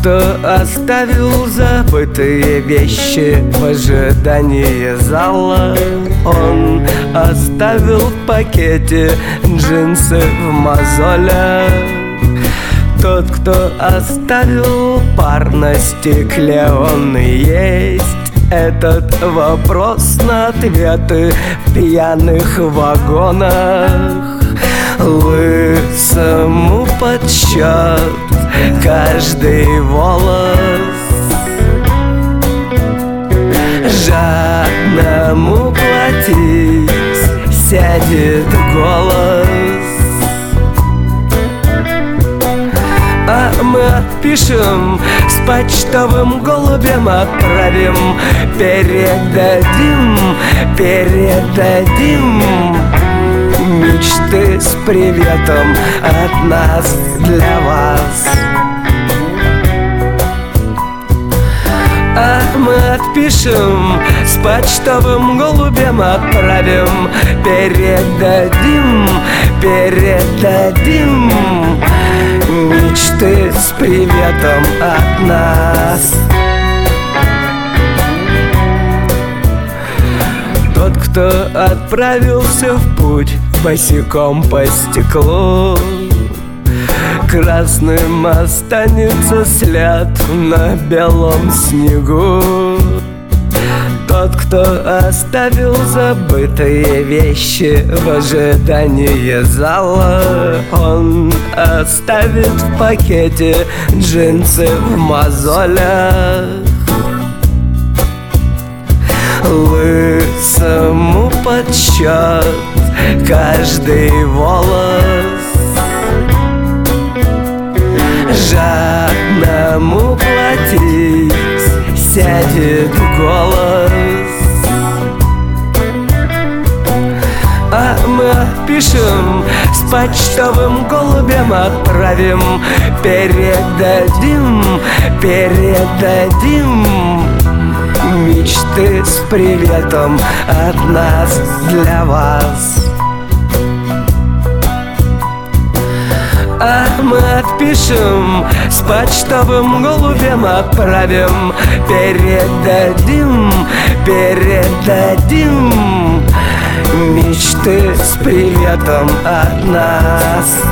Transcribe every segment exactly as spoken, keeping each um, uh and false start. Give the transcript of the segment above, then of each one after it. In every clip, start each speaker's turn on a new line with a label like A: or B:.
A: кто оставил забытые вещи в ожидании зала, он оставил в пакете джинсы в мозолях. Тот, кто оставил пар на стекле, он и есть этот вопрос на ответы в пьяных вагонах. Лысому подсчет каждый волос, жадному платить сядет голос. А мы отпишем, с почтовым голубем отправим, передадим, передадим мечты с приветом от нас для вас. А мы отпишем, с почтовым голубем отправим, передадим, передадим мечты с приветом от нас. Тот, кто отправился в путь босиком по стеклу, красным останется след на белом снегу. Тот, кто оставил забытые вещи в ожидании зала, он оставит в пакете джинсы в мозолях. Лысому подсчет каждый волос, жадному платить сядет голос. А мы отпишем, с почтовым голубем отправим, передадим, передадим мечты с приветом от нас для вас. А мы отпишем, с почтовым голубем отправим, передадим, передадим мечты с приветом от нас.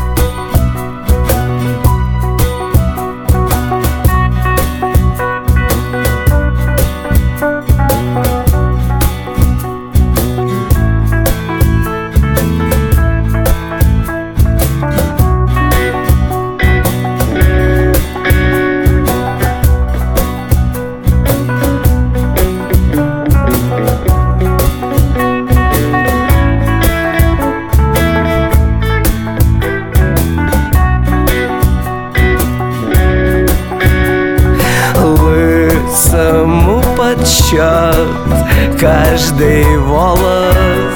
A: Лысому подсчет каждый волос,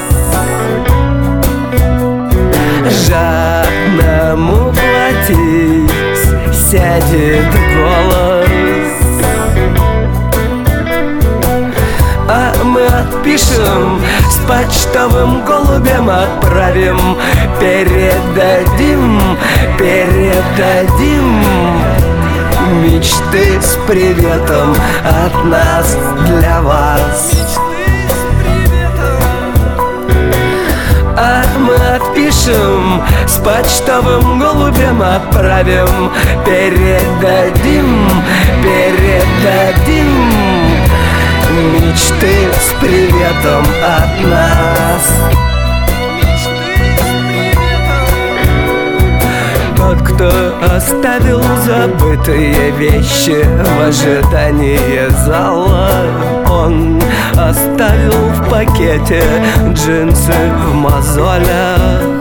A: жадному платить сядет голос. А мы отпишем, с почтовым голубем отправим, передадим, передадим мечты с приветом от нас для вас. А мы отпишем, с почтовым голубем отправим, передадим, передадим мечты с приветом от нас. Тот, кто оставил забытые вещи в ожидании зала, он оставил в пакете джинсы в мозолях.